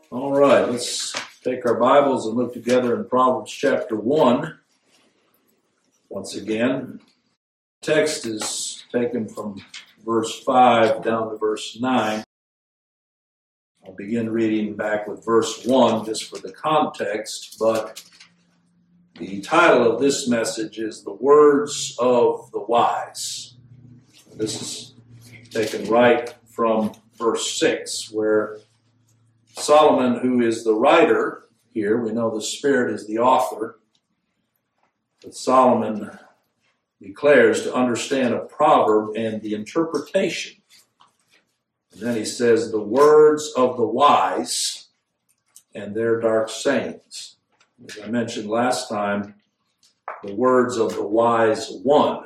All right, let's take our Bibles and look together in Proverbs chapter 1. Once again, the text is taken from verse 5 down to verse 9. I'll begin reading back with verse 1 just for the context, but the title of this message is The Words of the Wise. This is taken right from verse 6, where Solomon, who is the writer here, we know the Spirit is the author, but Solomon declares to understand a proverb and the interpretation. And then he says, the words of the wise and their dark sayings. As I mentioned last time, the words of the wise one.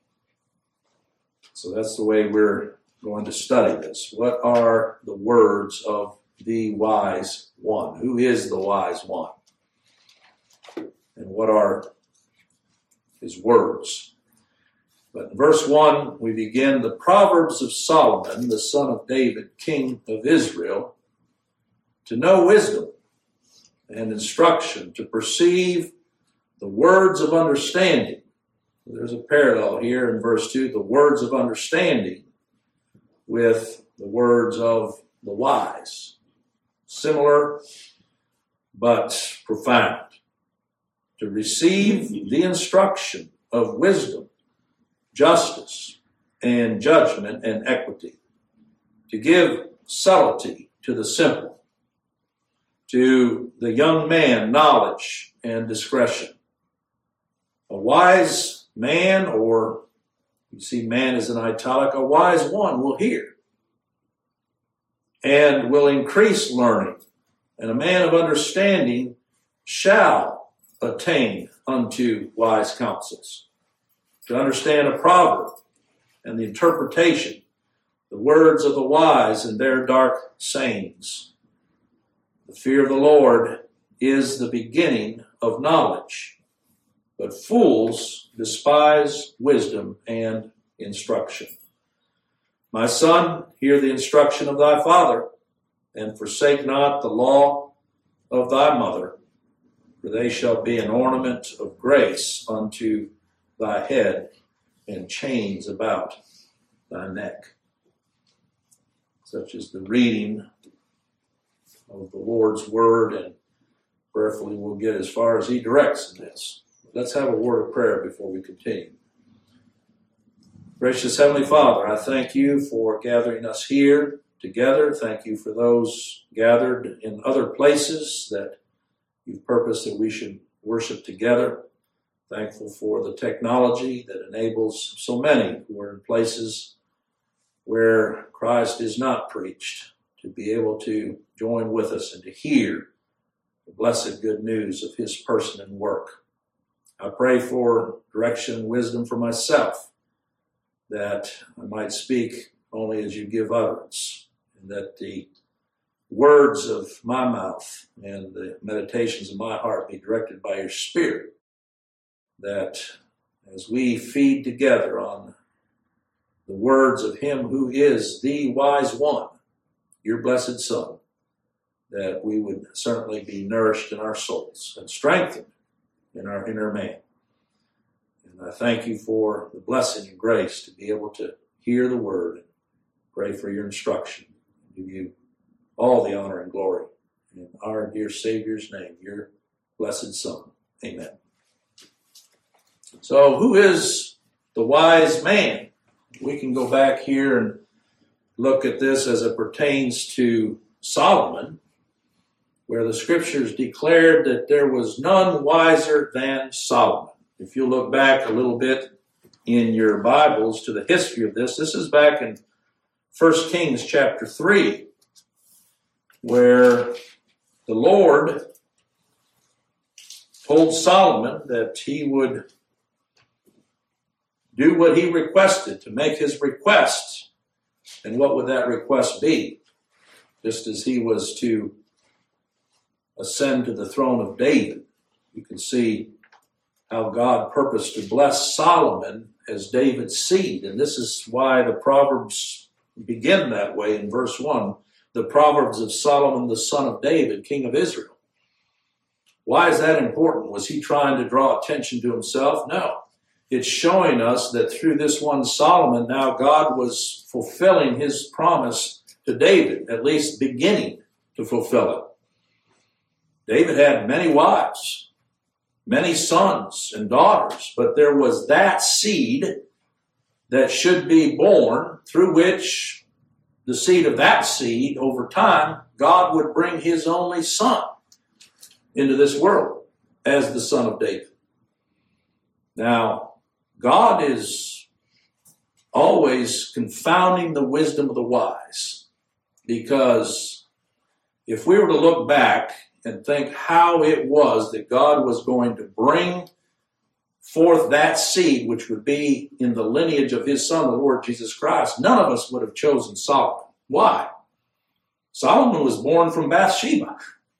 So that's the way we're going to study this. What are the words of the wise one? Who is the wise one? And what are his words? But in verse 1, we begin the Proverbs of Solomon, the son of David, king of Israel, to know wisdom and instruction, to perceive the words of understanding. There's a parallel here in verse 2, the words of understanding with the words of the wise. Similar, but profound. To receive the instruction of wisdom, justice, and judgment and equity. To give subtlety to the simple. To the young man, knowledge and discretion. A wise man, or you see man as an italic, a wise one will hear and will increase learning, and a man of understanding shall attain unto wise counsels. To understand a proverb and the interpretation, the words of the wise and their dark sayings. The fear of the Lord is the beginning of knowledge, but fools despise wisdom and instruction. My son, hear the instruction of thy father, and forsake not the law of thy mother, for they shall be an ornament of grace unto thy head, and chains about thy neck. Such is the reading of the Lord's word, and prayerfully we'll get as far as he directs in this. Let's have a word of prayer before we continue. Gracious Heavenly Father, I thank you for gathering us here together. Thank you for those gathered in other places that you've purposed that we should worship together. Thankful for the technology that enables so many who are in places where Christ is not preached to be able to join with us and to hear the blessed good news of his person and work. I pray for direction and wisdom for myself, that I might speak only as you give utterance, and that the words of my mouth and the meditations of my heart be directed by your Spirit, that as we feed together on the words of him who is the wise one, your blessed Son, that we would certainly be nourished in our souls and strengthened in our inner man. And I thank you for the blessing and grace to be able to hear the word and pray for your instruction. Give you all the honor and glory in our dear Savior's name, your blessed Son. Amen. So who is the wise man? We can go back here and look at this as it pertains to Solomon, where the scriptures declared that there was none wiser than Solomon. If you look back a little bit in your Bibles to the history of this is back in 1 Kings chapter 3, where the Lord told Solomon that he would do what he requested, to make his request. And what would that request be? Just as he was to ascend to the throne of David, you can see how God purposed to bless Solomon as David's seed. And this is why the Proverbs begin that way in verse 1. the Proverbs of Solomon, the son of David, king of Israel. Why is that important? Was he trying to draw attention to himself? No. It's showing us that through this one Solomon, now God was fulfilling his promise to David, at least beginning to fulfill it. David had many wives, many sons and daughters, but there was that seed that should be born through which the seed of that seed, over time, God would bring his only son into this world as the son of David. Now, God is always confounding the wisdom of the wise, because if we were to look back and think how it was that God was going to bring forth that seed, which would be in the lineage of his son, the Lord Jesus Christ, none of us would have chosen Solomon. Why? Solomon was born from Bathsheba,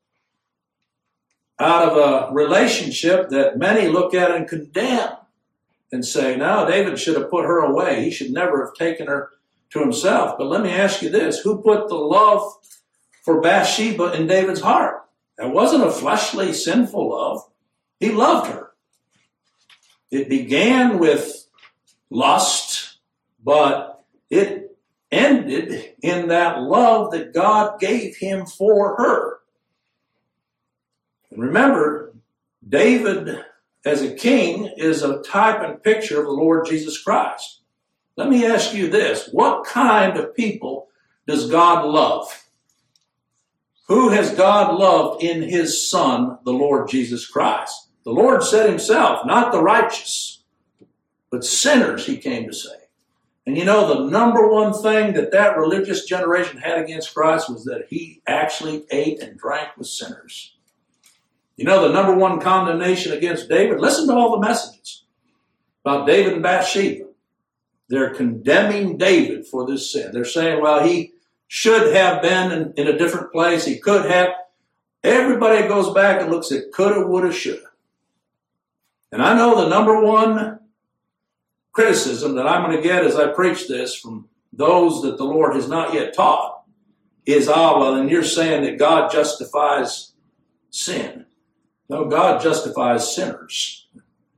out of a relationship that many look at and condemn and say, no, David should have put her away. He should never have taken her to himself. But let me ask you this. Who put the love for Bathsheba in David's heart? That wasn't a fleshly, sinful love. He loved her. It began with lust, but it ended in that love that God gave him for her. And remember, David as a king is a type and picture of the Lord Jesus Christ. Let me ask you this. What kind of people does God love? Who has God loved in his Son, the Lord Jesus Christ? The Lord said himself, not the righteous, but sinners he came to save. And you know, the number one thing that religious generation had against Christ was that he actually ate and drank with sinners. You know, the number one condemnation against David, listen to all the messages about David and Bathsheba. They're condemning David for this sin. They're saying, well, he should have been in a different place. He could have. Everybody goes back and looks at coulda, woulda, shoulda. And I know the number one criticism that I'm going to get as I preach this from those that the Lord has not yet taught is, well, then you're saying that God justifies sin. No, God justifies sinners.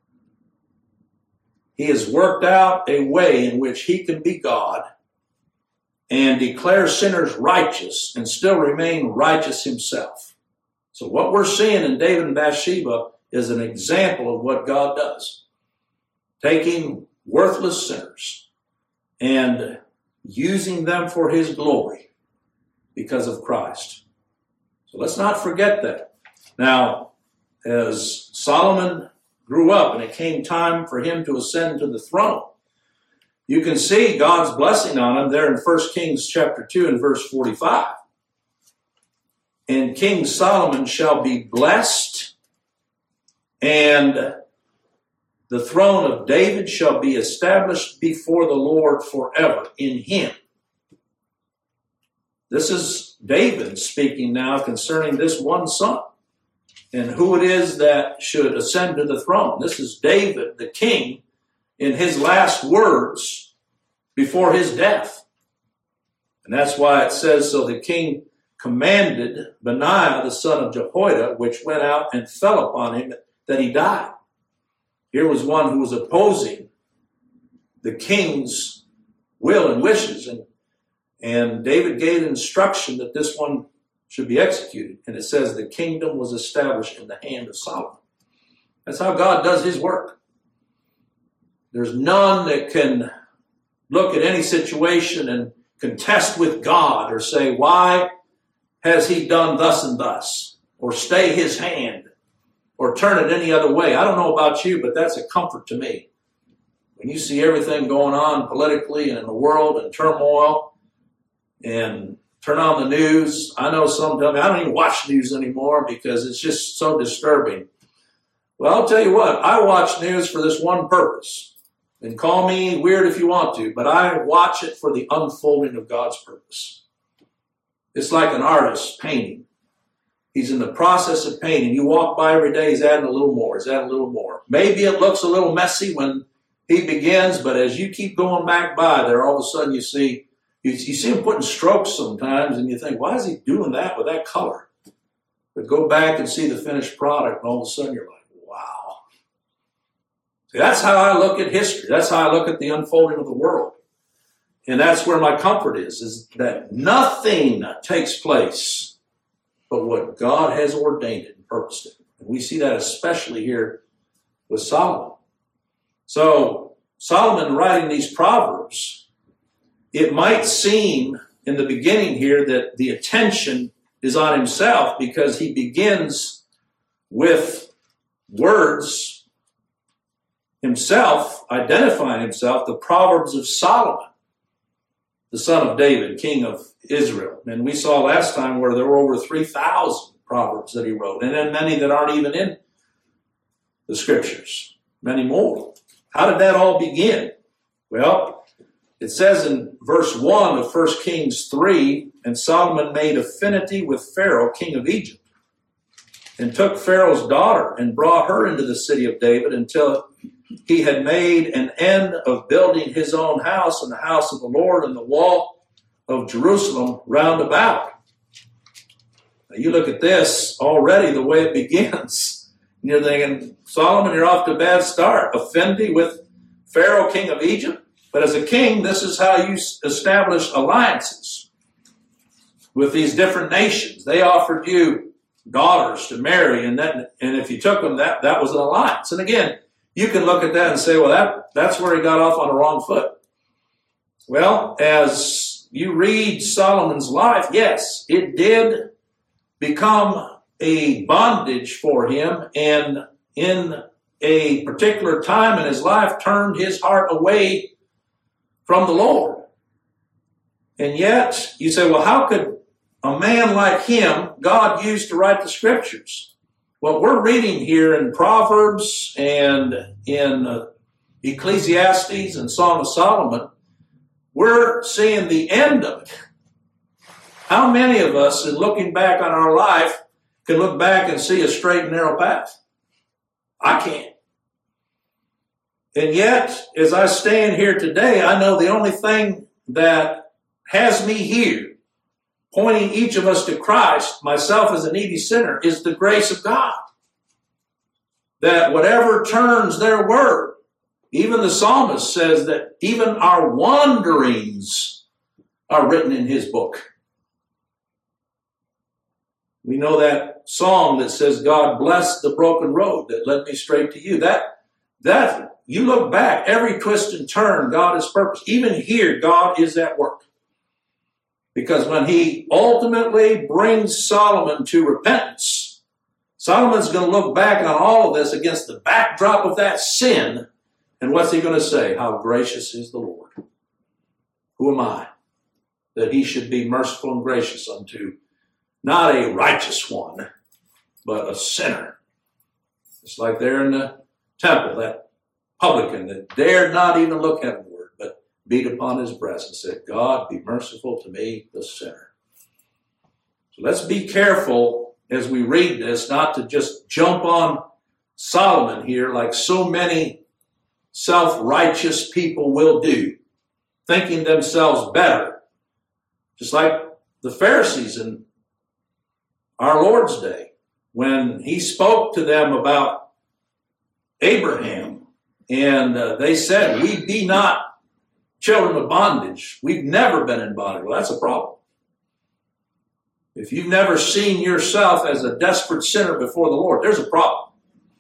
He has worked out a way in which he can be God and declare sinners righteous and still remain righteous himself. So what we're seeing in David and Bathsheba is an example of what God does. Taking worthless sinners and using them for his glory because of Christ. So let's not forget that. Now, as Solomon grew up and it came time for him to ascend to the throne, you can see God's blessing on him there in 1 Kings chapter 2 and verse 45. And King Solomon shall be blessed, and the throne of David shall be established before the Lord forever in him. This is David speaking now concerning this one son and who it is that should ascend to the throne. This is David, the king, in his last words before his death. And that's why it says, so the king commanded Benaiah, the son of Jehoiada, which went out and fell upon him, that he died. Here was one who was opposing the king's will and wishes. And David gave instruction that this one should be executed. And it says the kingdom was established in the hand of Solomon. That's how God does his work. There's none that can look at any situation and contest with God or say, why has he done thus and thus? Or stay his hand or turn it any other way. I don't know about you, but that's a comfort to me. When you see everything going on politically and in the world and turmoil, and turn on the news. I know some tell me, I don't even watch news anymore because it's just so disturbing. Well, I'll tell you what, I watch news for this one purpose. And call me weird if you want to, but I watch it for the unfolding of God's purpose. It's like an artist painting. He's in the process of painting. You walk by every day, he's adding a little more, he's adding a little more. Maybe it looks a little messy when he begins, but as you keep going back by there, all of a sudden you see You see him putting strokes sometimes, and you think, why is he doing that with that color? But go back and see the finished product, and all of a sudden you're like, wow. See, that's how I look at history. That's how I look at the unfolding of the world. And that's where my comfort is that nothing takes place but what God has ordained it and purposed it. And we see that especially here with Solomon. So Solomon writing these Proverbs, it might seem in the beginning here that the attention is on himself because he begins with words himself, identifying himself, the Proverbs of Solomon, the son of David, king of Israel. And we saw last time where there were over 3,000 Proverbs that he wrote, and then many that aren't even in the scriptures, many more. How did that all begin? Well, it says in verse 1 of 1 Kings 3, and Solomon made affinity with Pharaoh, king of Egypt, and took Pharaoh's daughter and brought her into the city of David until he had made an end of building his own house and the house of the Lord and the wall of Jerusalem round about. Now you look at this already, the way it begins. And you're thinking, Solomon, you're off to a bad start. Affinity with Pharaoh, king of Egypt. But as a king, this is how you establish alliances with these different nations. They offered you daughters to marry, and if you took them, that was an alliance. And again, you can look at that and say, well, that's where he got off on the wrong foot. Well, as you read Solomon's life, yes, it did become a bondage for him, and in a particular time in his life turned his heart away from the Lord. And yet, you say, well, how could a man like him God use to write the scriptures? What we're reading here in Proverbs and in Ecclesiastes and Song of Solomon, we're seeing the end of it. How many of us, in looking back on our life, can look back and see a straight and narrow path? I can't. And yet, as I stand here today, I know the only thing that has me here, pointing each of us to Christ, myself as a needy sinner, is the grace of God. That whatever turns their word, even the psalmist says that even our wanderings are written in his book. We know that song that says, God bless the broken road that led me straight to you. That you look back, every twist and turn, God has purpose. Even here, God is at work. Because when he ultimately brings Solomon to repentance, Solomon's going to look back on all of this against the backdrop of that sin. And what's he going to say? How gracious is the Lord. Who am I that he should be merciful and gracious unto not a righteous one, but a sinner? It's like there in the temple, that publican that dared not even look heavenward, but beat upon his breast and said, God, be merciful to me, the sinner. So let's be careful as we read this, not to just jump on Solomon here like so many self-righteous people will do, thinking themselves better. Just like the Pharisees in our Lord's day, when he spoke to them about Abraham, and they said, we be not children of bondage. We've never been in bondage. Well, that's a problem. If you've never seen yourself as a desperate sinner before the Lord, there's a problem.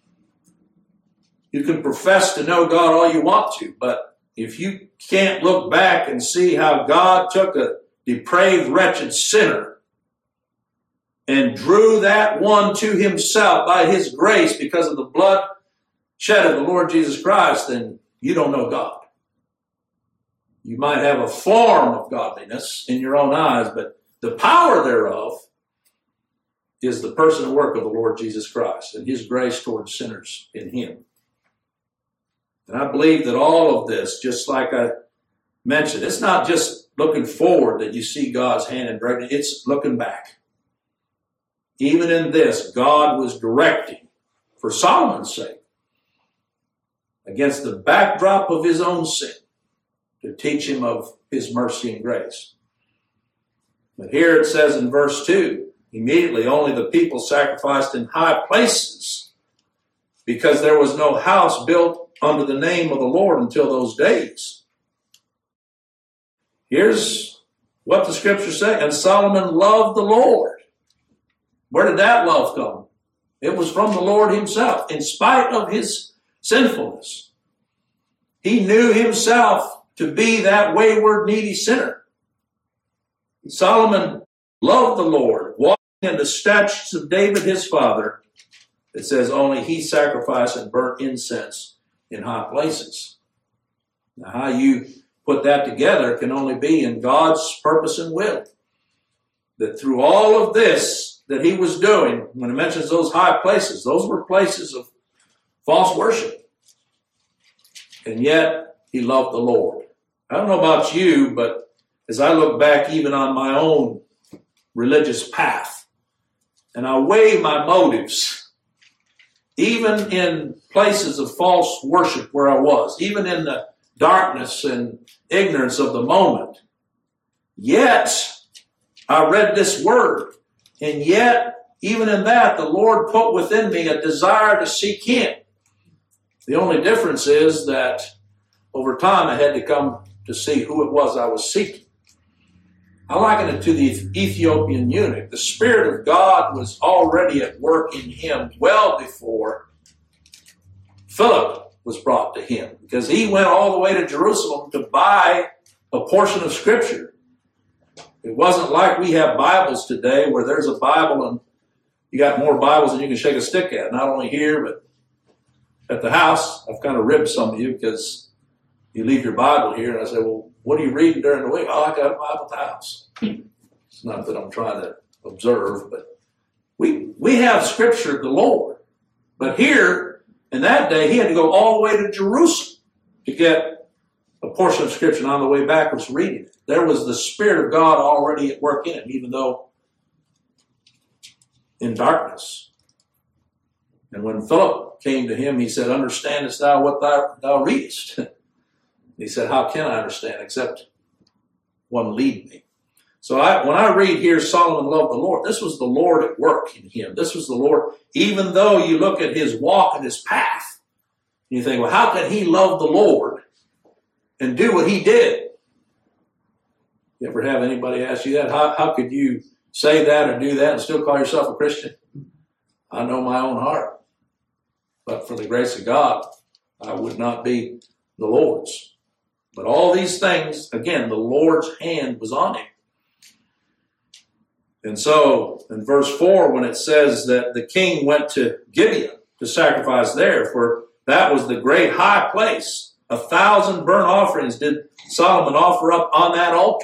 You can profess to know God all you want to, but if you can't look back and see how God took a depraved, wretched sinner and drew that one to himself by his grace because of the blood shed of the Lord Jesus Christ, then you don't know God. You might have a form of godliness in your own eyes, but the power thereof is the person and work of the Lord Jesus Christ and his grace towards sinners in him. And I believe that all of this, just like I mentioned, it's not just looking forward that you see God's hand in directing, it's looking back. Even in this, God was directing, for Solomon's sake, against the backdrop of his own sin, to teach him of his mercy and grace. But here it says in verse 2, immediately only the people sacrificed in high places, because there was no house built under the name of the Lord until those days. Here's what the scriptures say. And Solomon loved the Lord. Where did that love come? It was from the Lord himself, in spite of his sinfulness. He knew himself to be that wayward, needy sinner. Solomon loved the Lord, walking in the statutes of David his father. It says only he sacrificed and burnt incense in high places. Now, how you put that together can only be in God's purpose and will. That through all of this that he was doing, when it mentions those high places, those were places of false worship. And yet, he loved the Lord. I don't know about you, but as I look back even on my own religious path, and I weigh my motives, even in places of false worship where I was, even in the darkness and ignorance of the moment, yet I read this word, and yet, even in that, the Lord put within me a desire to seek him. The only difference is that over time I had to come to see who it was I was seeking. I liken it to the Ethiopian eunuch. The Spirit of God was already at work in him well before Philip was brought to him, because he went all the way to Jerusalem to buy a portion of Scripture. It wasn't like we have Bibles today where there's a Bible and you got more Bibles than you can shake a stick at. Not only here, but at the house. I've kind of ribbed some of you because you leave your Bible here, and I say, well, what are you reading during the week? Oh, I got a Bible at the house. It's not that I'm trying to observe, but we have Scripture galore. But here, in that day, he had to go all the way to Jerusalem to get a portion of Scripture, and on the way back was reading it. There was the Spirit of God already at work in him, even though in darkness. And when Philip came to him, he said, understandest thou what thou readest? He said, how can I understand except one lead me? So when I read here, Solomon loved the Lord, this was the Lord at work in him. This was the Lord, even though you look at his walk and his path, and you think, well, how could he love the Lord and do what he did? You ever have anybody ask you that? How could you say that or do that and still call yourself a Christian? I know my own heart. But for the grace of God, I would not be the Lord's. But all these things, again, the Lord's hand was on him. And so, in verse 4, when it says that the king went to Gibeon to sacrifice there, for that was the great high place, 1,000 burnt offerings did Solomon offer up on that altar.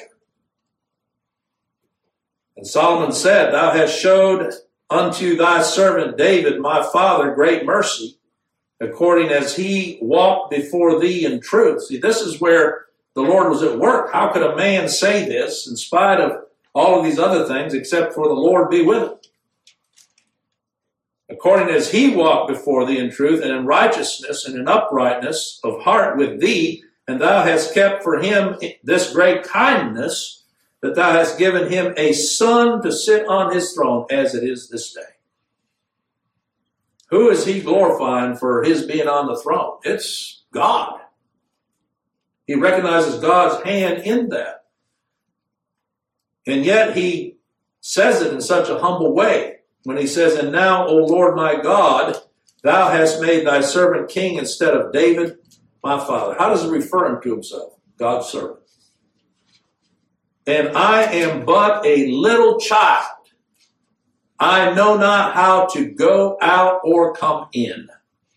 And Solomon said, thou hast showed unto thy servant David, my father, great mercy, according as he walked before thee in truth. See, this is where the Lord was at work. How could a man say this in spite of all of these other things, except for the Lord be with him? According as he walked before thee in truth and in righteousness and in uprightness of heart with thee, and thou hast kept for him this great kindness, that thou hast given him a son to sit on his throne, as it is this day. Who is he glorifying for his being on the throne? It's God. He recognizes God's hand in that. And yet he says it in such a humble way when he says, and now, O Lord my God, thou hast made thy servant king instead of David, my father. How does he refer him to himself? God's servant. And I am but a little child. I know not how to go out or come in.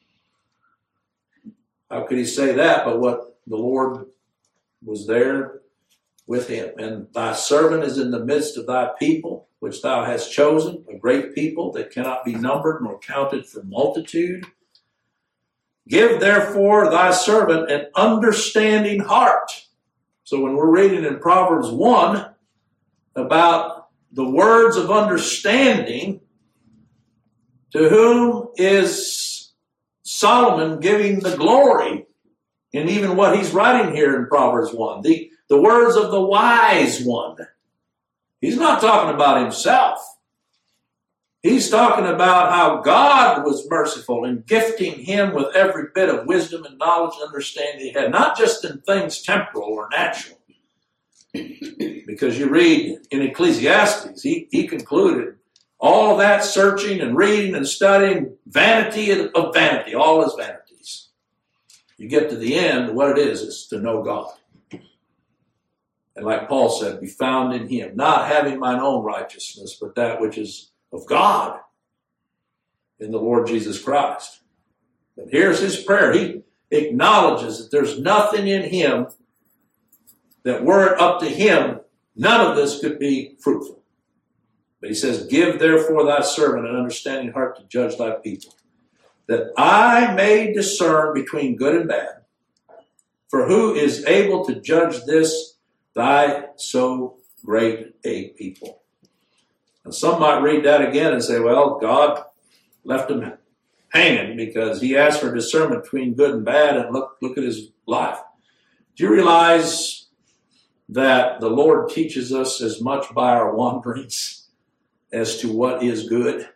How could he say that? But what the Lord was there with him. And thy servant is in the midst of thy people, which thou hast chosen, a great people that cannot be numbered nor counted for multitude. Give therefore thy servant an understanding heart. So when we're reading in Proverbs 1 about the words of understanding, to whom is Solomon giving the glory in even what he's writing here in Proverbs 1? the words of the wise one. He's not talking about himself. He's talking about how God was merciful in gifting him with every bit of wisdom and knowledge and understanding he had, not just in things temporal or natural. Because you read in Ecclesiastes, he concluded all that searching and reading and studying, vanity of vanity, all is vanities. You get to the end, what it is to know God. And like Paul said, be found in him, not having mine own righteousness, but that which is of God in the Lord Jesus Christ. But here's his prayer. He acknowledges that there's nothing in him that were it up to him, none of this could be fruitful. But he says, give therefore thy servant an understanding heart to judge thy people, that I may discern between good and bad. For who is able to judge this thy so great a people? And some might read that again and say, well, God left him hanging because he asked for discernment between good and bad, and look at his life. Do you realize that the Lord teaches us as much by our wanderings as to what is good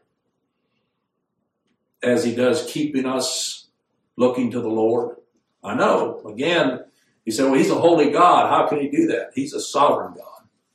as he does keeping us looking to the Lord? I know, again, you say, well, he's a holy God. How can he do that? He's a sovereign God.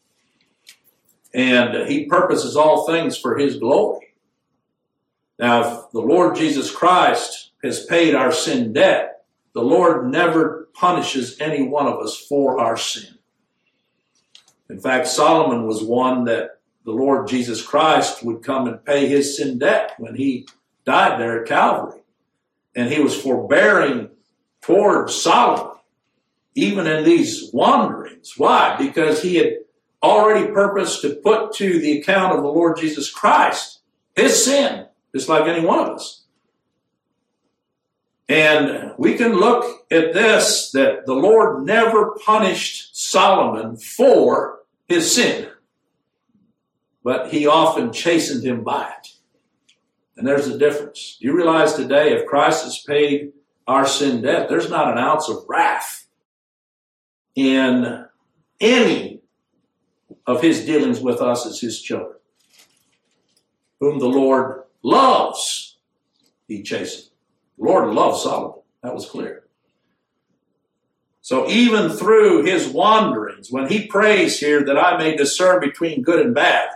And he purposes all things for his glory. Now, if the Lord Jesus Christ has paid our sin debt, the Lord never punishes any one of us for our sin. In fact, Solomon was one that the Lord Jesus Christ would come and pay his sin debt when he died there at Calvary. And he was forbearing toward Solomon, even in these wanderings. Why? Because he had already purposed to put to the account of the Lord Jesus Christ his sin, just like any one of us. And we can look at this, that the Lord never punished Solomon for his sin, but he often chastened him by it. And there's a difference. Do you realize today, if Christ has paid our sin debt, there's not an ounce of wrath in any of his dealings with us as his children. Whom the Lord loves, he chastens. The Lord loves Solomon. That was clear. So even through his wanderings, when he prays here that I may discern between good and bad,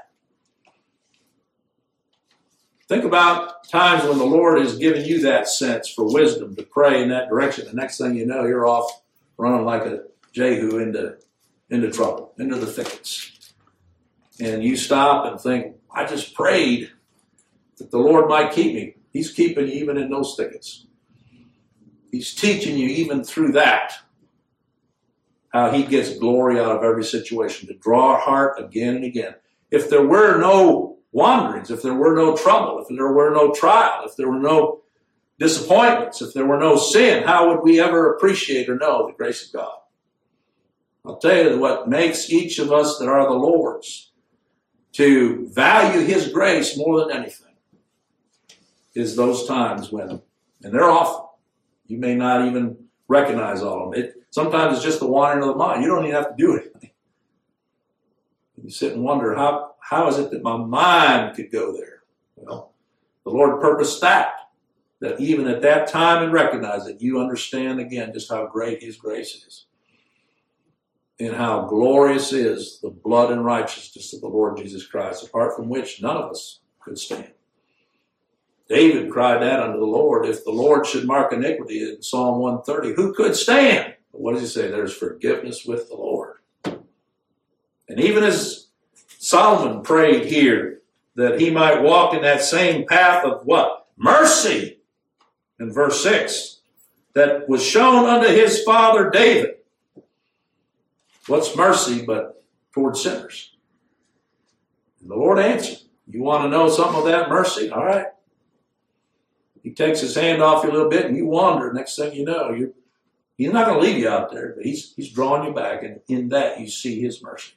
think about times when the Lord has given you that sense for wisdom to pray in that direction. The next thing you know, you're off running like a Jehu into trouble, into the thickets. And you stop and think, I just prayed that the Lord might keep me. He's keeping you even in those thickets. He's teaching you even through that how he gets glory out of every situation, to draw our heart again and again. If there were no wanderings, if there were no trouble, if there were no trial, if there were no disappointments, if there were no sin, how would we ever appreciate or know the grace of God? I'll tell you what makes each of us that are the Lord's to value his grace more than anything is those times when, and they're often, you may not even recognize all of them. Sometimes it's just the wandering of the mind. You don't even have to do anything. You sit and wonder, how is it that my mind could go there? Well, the Lord purposed that even at that time and recognize it, you understand again just how great his grace is. And how glorious is the blood and righteousness of the Lord Jesus Christ, apart from which none of us could stand. David cried that unto the Lord, if the Lord should mark iniquity in Psalm 130, who could stand? But what does he say? There's forgiveness with the Lord. And even as Solomon prayed here, that he might walk in that same path of what? Mercy, in verse 6, that was shown unto his father David. What's mercy but toward sinners? And the Lord answered. You want to know something of that mercy? All right. He takes his hand off you a little bit and you wander. Next thing you know, he's not going to leave you out there, but he's drawing you back. And in that you see his mercy.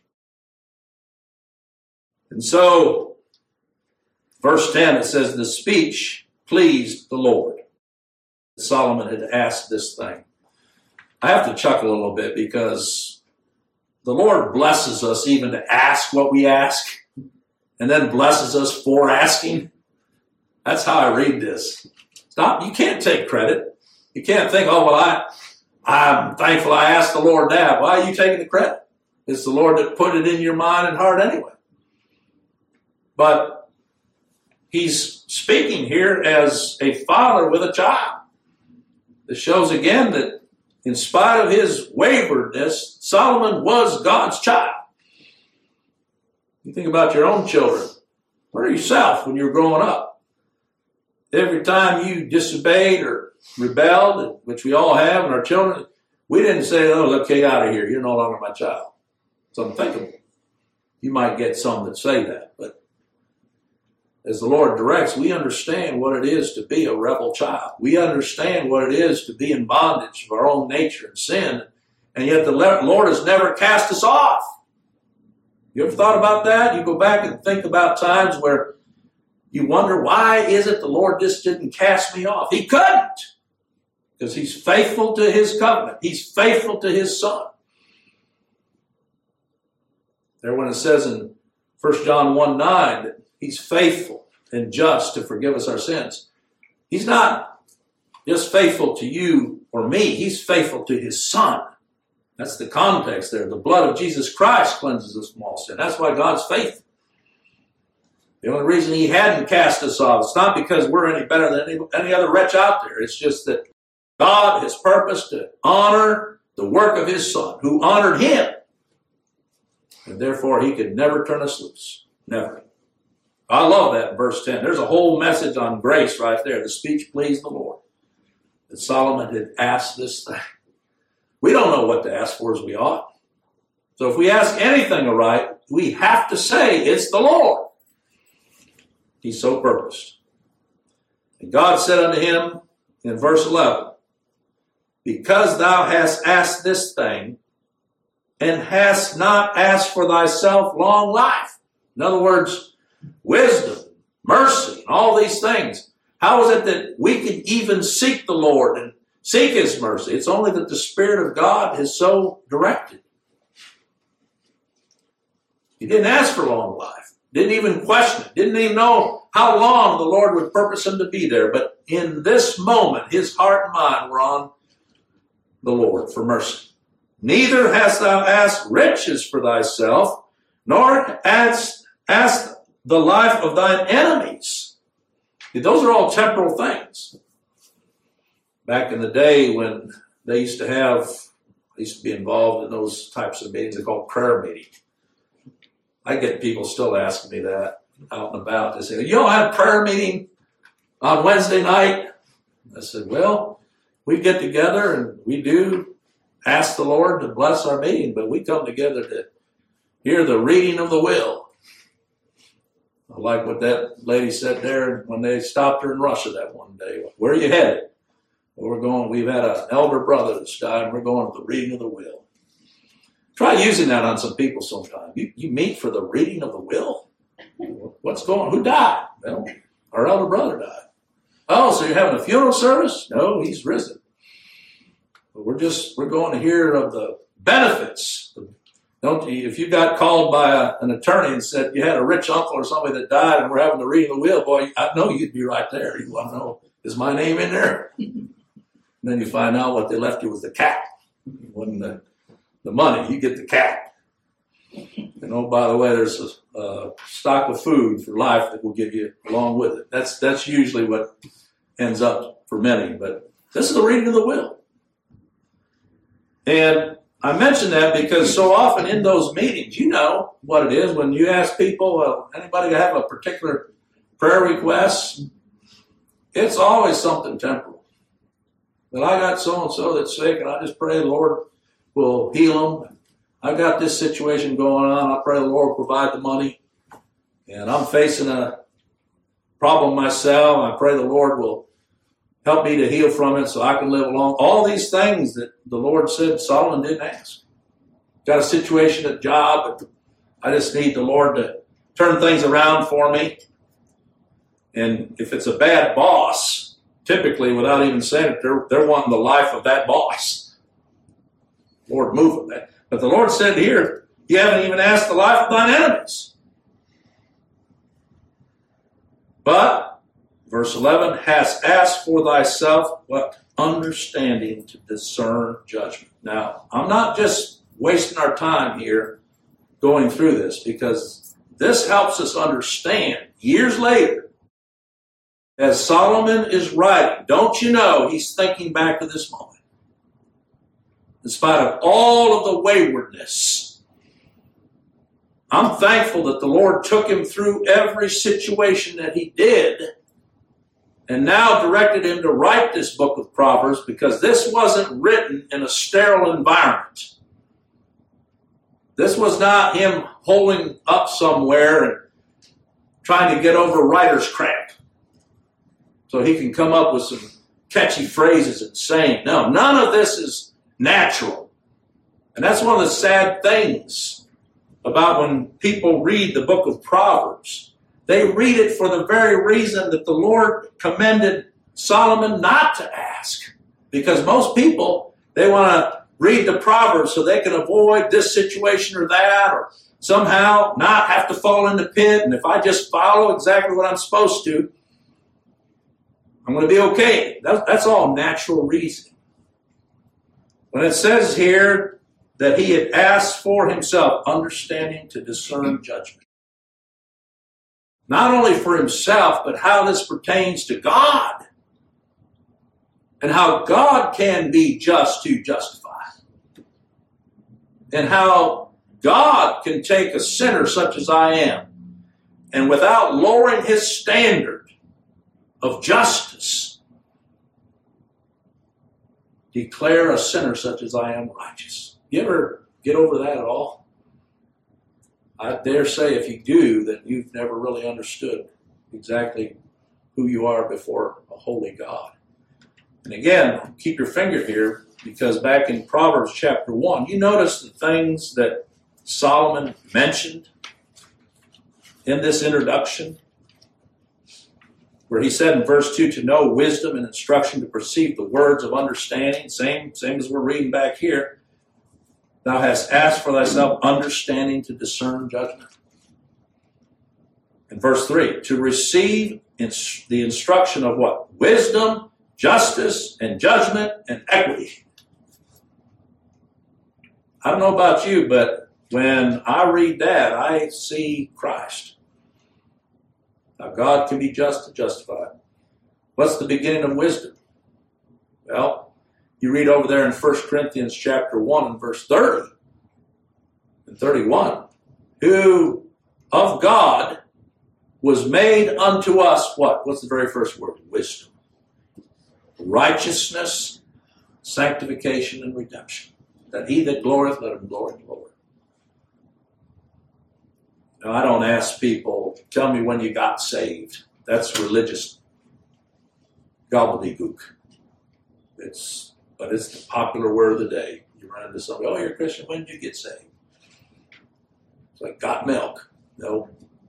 And so, verse 10, it says, the speech pleased the Lord. Solomon had asked this thing. I have to chuckle a little bit because the Lord blesses us even to ask what we ask, and then blesses us for asking. That's how I read this. You can't take credit. You can't think, oh, well, I'm thankful I asked the Lord that. Why are you taking the credit? It's the Lord that put it in your mind and heart anyway. But he's speaking here as a father with a child. This shows again that in spite of his waywardness, Solomon was God's child. You think about your own children, or yourself when you were growing up. Every time you disobeyed or rebelled, which we all have in our children, we didn't say, oh, okay, out of here. You're no longer my child. It's unthinkable. You might get some that say that, but as the Lord directs, we understand what it is to be a rebel child. We understand what it is to be in bondage of our own nature and sin, and yet the Lord has never cast us off. You ever thought about that? You go back and think about times where you wonder, why is it the Lord just didn't cast me off? He couldn't, because he's faithful to his covenant. He's faithful to his Son. There when it says in 1 John 1:9 that he's faithful and just to forgive us our sins. He's not just faithful to you or me. He's faithful to his Son. That's the context there. The blood of Jesus Christ cleanses us from all sin. That's why God's faithful. The only reason he hadn't cast us off, it's not because we're any better than any other wretch out there. It's just that God has purposed to honor the work of his Son, who honored him. And therefore, he could never turn us loose. Never. I love that in verse 10. There's a whole message on grace right there. The speech pleased the Lord. That Solomon had asked this thing. We don't know what to ask for as we ought. So if we ask anything aright, we have to say it's the Lord. He's so purposed. And God said unto him in verse 11, because thou hast asked this thing, and hast not asked for thyself long life. In other words, wisdom, mercy, and all these things. How is it that we can even seek the Lord and seek his mercy? It's only that the Spirit of God is so directed. He didn't ask for long life. Didn't even question it. Didn't even know how long the Lord would purpose him to be there. But in this moment, his heart and mind were on the Lord for mercy. Neither hast thou asked riches for thyself, nor hast asked the life of thine enemies. Those are all temporal things. Back in the day when they used to be involved in those types of meetings, they're called prayer meetings. I get people still asking me that out and about. They say, you don't have prayer meeting on Wednesday night? I said, well, we get together and we do ask the Lord to bless our meeting, but we come together to hear the reading of the will. I like what that lady said there when they stopped her in Russia that one day. Where are you headed? Well, we've had an elder brother that's died, and we're going to the reading of the will. Try using that on some people sometime. You meet for the reading of the will? What's going on? Who died? Well, our elder brother died. Oh, so you're having a funeral service? No, he's risen. We're going to hear of the benefits. If you got called by an attorney and said you had a rich uncle or somebody that died and we're having the reading of the will, boy, I know you'd be right there. You want to know, is my name in there? And then you find out what they left you was the cat. It wasn't the money. You get the cat. And oh, by the way, there's a stock of food for life that will give you along with it. That's usually what ends up for many. But this is the reading of the will. And I mention that because so often in those meetings, you know what it is. When you ask people, anybody have a particular prayer request, it's always something temporal. But I got so-and-so that's sick, and I just pray the Lord will heal them. I got this situation going on. I pray the Lord will provide the money. And I'm facing a problem myself. I pray the Lord will help me to heal from it so I can live along. All these things that the Lord said Solomon didn't ask. Got a situation at job, but I just need the Lord to turn things around for me. And if it's a bad boss, typically, without even saying it, they're wanting the life of that boss. Lord, move it. But the Lord said here, you haven't even asked the life of thine enemies. But, verse 11, hast asked for thyself what? Understanding to discern judgment. Now, I'm not just wasting our time here going through this, because this helps us understand years later, as Solomon is writing, don't you know he's thinking back to this moment. In spite of all of the waywardness, I'm thankful that the Lord took him through every situation that he did and now directed him to write this book of Proverbs, because this wasn't written in a sterile environment. This was not him holding up somewhere and trying to get over writer's cramp so he can come up with some catchy phrases and saying. No, none of this is natural. And that's one of the sad things about when people read the book of Proverbs. They read it for the very reason that the Lord commended Solomon not to ask. Because most people, they want to read the Proverbs so they can avoid this situation or that, or somehow not have to fall in the pit. And if I just follow exactly what I'm supposed to, I'm going to be okay. That's all natural reasoning. When it says here that he had asked for himself understanding to discern judgment, not only for himself, but how this pertains to God and how God can be just to justify, and how God can take a sinner such as I am and without lowering his standard of justice, declare a sinner such as I am righteous. You ever get over that at all? I dare say if you do, that you've never really understood exactly who you are before a holy God. And again, keep your finger here, because back in Proverbs chapter 1, you notice the things that Solomon mentioned in this introduction, where he said in verse 2, to know wisdom and instruction, to perceive the words of understanding, same as we're reading back here. Thou hast asked for thyself understanding to discern judgment. In verse 3, to receive the instruction of what? Wisdom, justice, and judgment, and equity. I don't know about you, but when I read that, I see Christ. Now, God can be just to justify. What's the beginning of wisdom? Well, you read over there in 1 Corinthians chapter 1 and verse 30 and 31, who of God was made unto us what? What's the very first word? Wisdom. Righteousness, sanctification, and redemption. That he that glorieth, let him glory in the Lord. Now, I don't ask people, tell me when you got saved. That's religious gobbledygook. But it's the popular word of the day. You run into somebody, oh, you're a Christian, when did you get saved? It's like, got milk. No.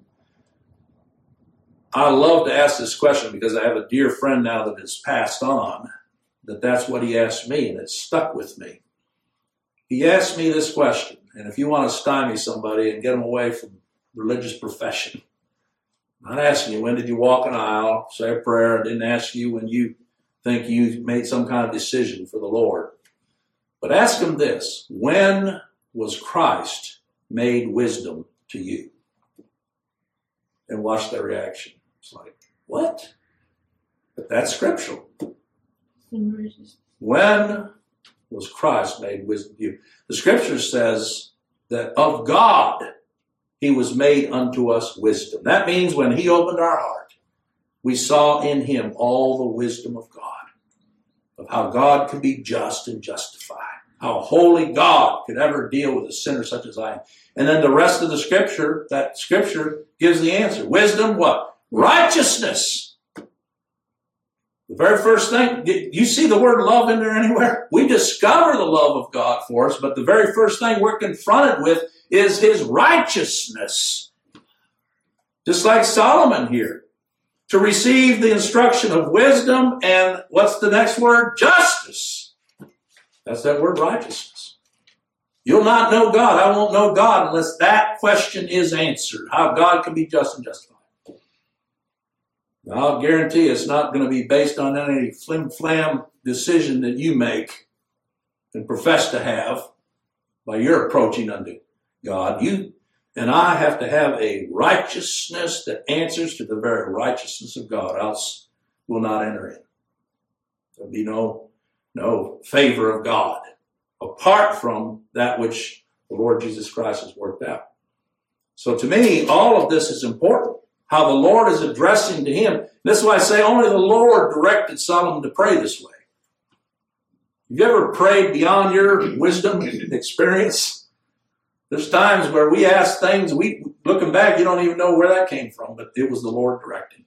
I love to ask this question because I have a dear friend now that has passed on, that's what he asked me, and it stuck with me. He asked me this question, and if you want to stymie somebody and get them away from religious profession, I'm not asking you when did you walk an aisle, say a prayer. I didn't ask you when you think you made some kind of decision for the Lord. But ask him this: when was Christ made wisdom to you? And watch their reaction. It's like, what? But that's scriptural. When was Christ made wisdom to you? The scripture says that of God he was made unto us wisdom. That means when he opened our heart, we saw in him all the wisdom of God, of how God could be just and justified, how holy God could ever deal with a sinner such as I am. And then the rest of the scripture, that scripture gives the answer. Wisdom, what? Righteousness. The very first thing, you see the word love in there anywhere? We discover the love of God for us, but the very first thing we're confronted with is his righteousness. Just like Solomon here. To receive the instruction of wisdom and what's the next word? Justice. That's that word righteousness. You'll not know God. I won't know God unless that question is answered. How God can be just and justified. Now, I'll guarantee it's not going to be based on any flim-flam decision that you make and profess to have by your approaching unto God. You and I have to have a righteousness that answers to the very righteousness of God, else we'll not enter in. There'll be no favor of God apart from that which the Lord Jesus Christ has worked out. So to me, all of this is important. How the Lord is addressing to him. This is why I say only the Lord directed Solomon to pray this way. Have you ever prayed beyond your wisdom experience? There's times where we ask things, looking back, you don't even know where that came from, but it was the Lord directing.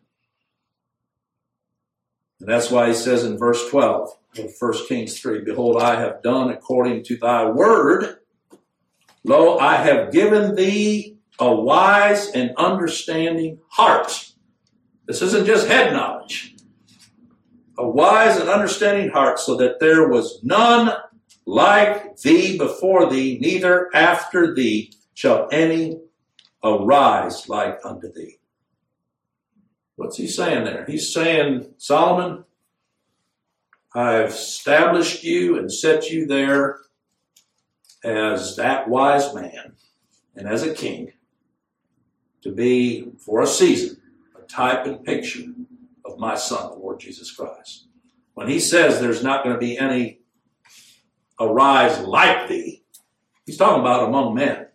And that's why he says in verse 12 of 1 Kings 3, Behold, I have done according to thy word. Lo, I have given thee a wise and understanding heart. This isn't just head knowledge. A wise and understanding heart, so that there was none like thee before thee, neither after thee shall any arise like unto thee. What's he saying there? He's saying, Solomon, I've established you and set you there as that wise man and as a king to be, for a season, a type and picture of my Son, the Lord Jesus Christ. When he says there's not going to be any arise like thee, he's talking about among men.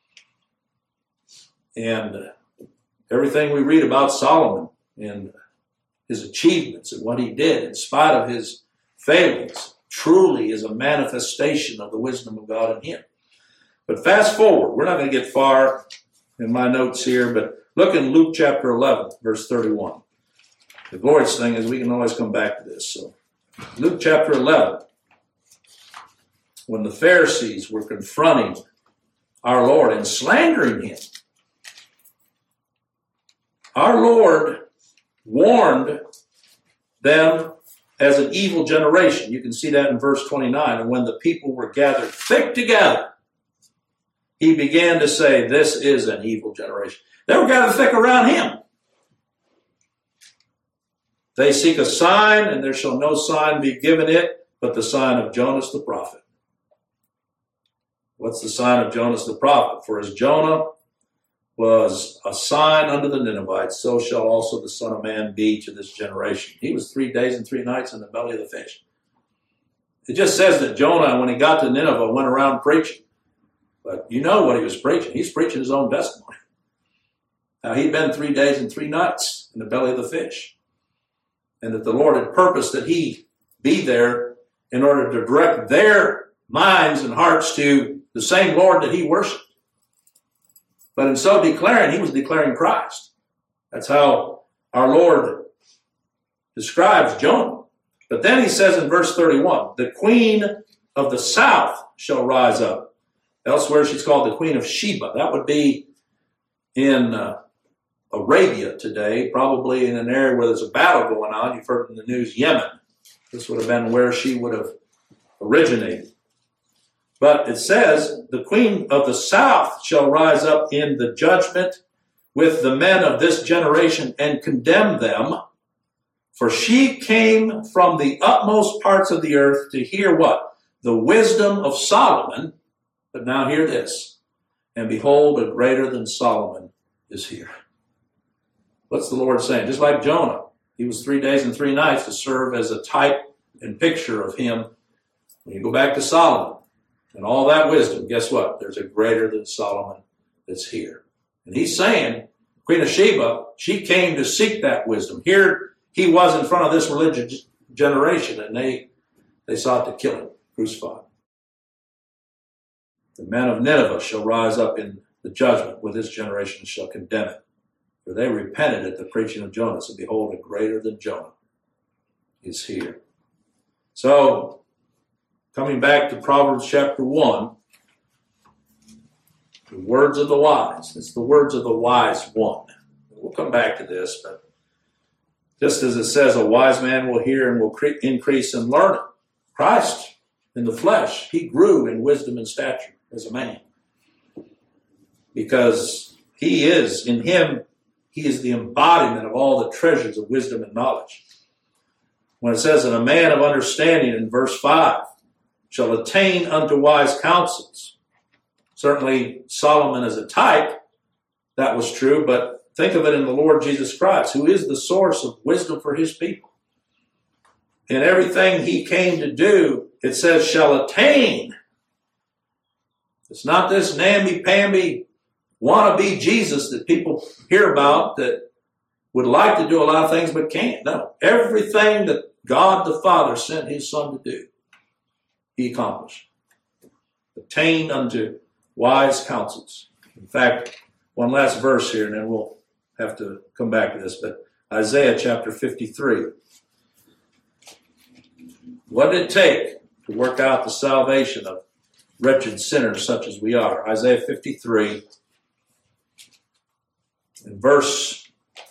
And everything we read about Solomon and his achievements and what he did in spite of his failings truly is a manifestation of the wisdom of God in him. But fast forward, we're not going to get far in my notes here, but look in Luke chapter 11, verse 31. The glorious thing is we can always come back to this. So, Luke chapter 11, when the Pharisees were confronting our Lord and slandering him, our Lord warned them as an evil generation. You can see that in verse 29. And when the people were gathered thick together, he began to say, this is an evil generation. They were gathered thick around him. They seek a sign, and there shall no sign be given it, but the sign of Jonas the prophet. What's the sign of Jonas the prophet? For as Jonah was a sign unto the Ninevites, so shall also the Son of Man be to this generation. He was 3 days and 3 nights in the belly of the fish. It just says that Jonah, when he got to Nineveh, went around preaching. But you know what he was preaching. He's preaching his own testimony. Now, he'd been 3 days and 3 nights in the belly of the fish. And that the Lord had purposed that he be there in order to direct their minds and hearts to the same Lord that he worshiped. But in so declaring, he was declaring Christ. That's how our Lord describes Jonah. But then he says in verse 31, the queen of the south shall rise up. Elsewhere she's called the Queen of Sheba. That would be in Arabia today, probably in an area where there's a battle going on. You've heard in the news, Yemen. This would have been where she would have originated. But it says, the Queen of the south shall rise up in the judgment with the men of this generation and condemn them. For she came from the utmost parts of the earth to hear what? The wisdom of Solomon. But now hear this. And behold, a greater than Solomon is here. What's the Lord saying? Just like Jonah, he was 3 days and 3 nights to serve as a type and picture of him. When you go back to Solomon and all that wisdom, guess what? There's a greater than Solomon that's here. And he's saying, Queen of Sheba, she came to seek that wisdom. Here he was in front of this religious generation, and they sought to kill him, crucify him. The men of Nineveh shall rise up in the judgment with this generation and shall condemn it. For they repented at the preaching of Jonas, and behold, a greater than Jonah is here. So, coming back to Proverbs chapter 1, the words of the wise. It's the words of the wise one. We'll come back to this, but just as it says, a wise man will hear and will increase in learning. Christ in the flesh, he grew in wisdom and stature as a man. Because he is, in him, he is the embodiment of all the treasures of wisdom and knowledge. When it says that a man of understanding in verse 5 shall attain unto wise counsels, certainly Solomon as a type, that was true, but think of it in the Lord Jesus Christ, who is the source of wisdom for his people. In everything he came to do, it says shall attain. It's not this namby-pamby wannabe Jesus that people hear about that would like to do a lot of things but can't. No, everything that God the Father sent his Son to do, he accomplished. Attain unto wise counsels. In fact, one last verse here, and then we'll have to come back to this, but Isaiah chapter 53. What did it take to work out the salvation of wretched sinners such as we are? Isaiah 53, in verse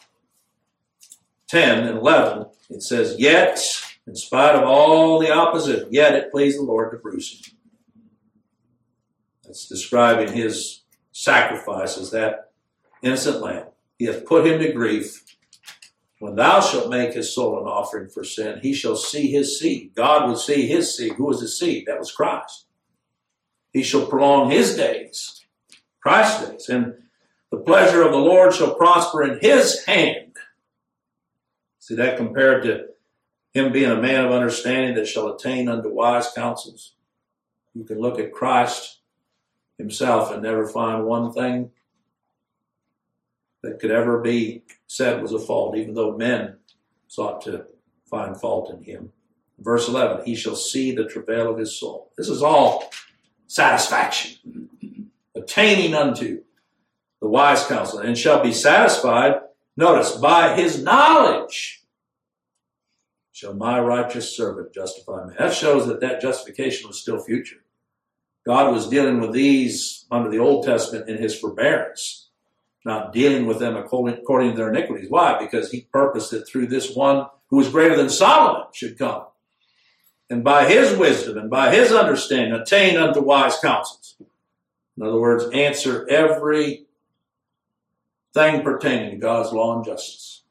10 and 11, it says, yet, in spite of all the opposition, yet it pleased the Lord to bruise him. That's describing his sacrifice as that innocent lamb. He hath put him to grief. When thou shalt make his soul an offering for sin, he shall see his seed. God will see his seed. Who was his seed? That was Christ. He shall prolong his days, Christ's days, and the pleasure of the Lord shall prosper in his hand. See that compared to him being a man of understanding that shall attain unto wise counsels. You can look at Christ himself and never find one thing that could ever be said was a fault, even though men sought to find fault in him. Verse 11, he shall see the travail of his soul. This is all satisfaction, attaining unto the wise counsel, and shall be satisfied, notice, by his knowledge shall my righteous servant justify me. That shows that that justification was still future. God was dealing with these under the Old Testament in his forbearance, not dealing with them according to their iniquities. Why? Because he purposed that through this one who was greater than Solomon should come. And by his wisdom and by his understanding, attain unto wise counsels. In other words, answer every thing pertaining to God's law and justice.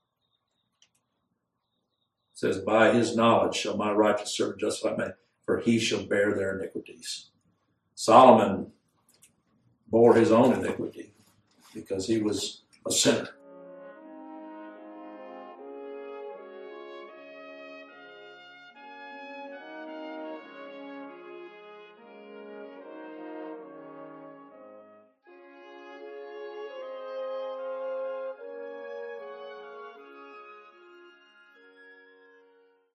It says, by his knowledge shall my righteous servant justify me, for he shall bear their iniquities. Solomon bore his own iniquity because he was a sinner.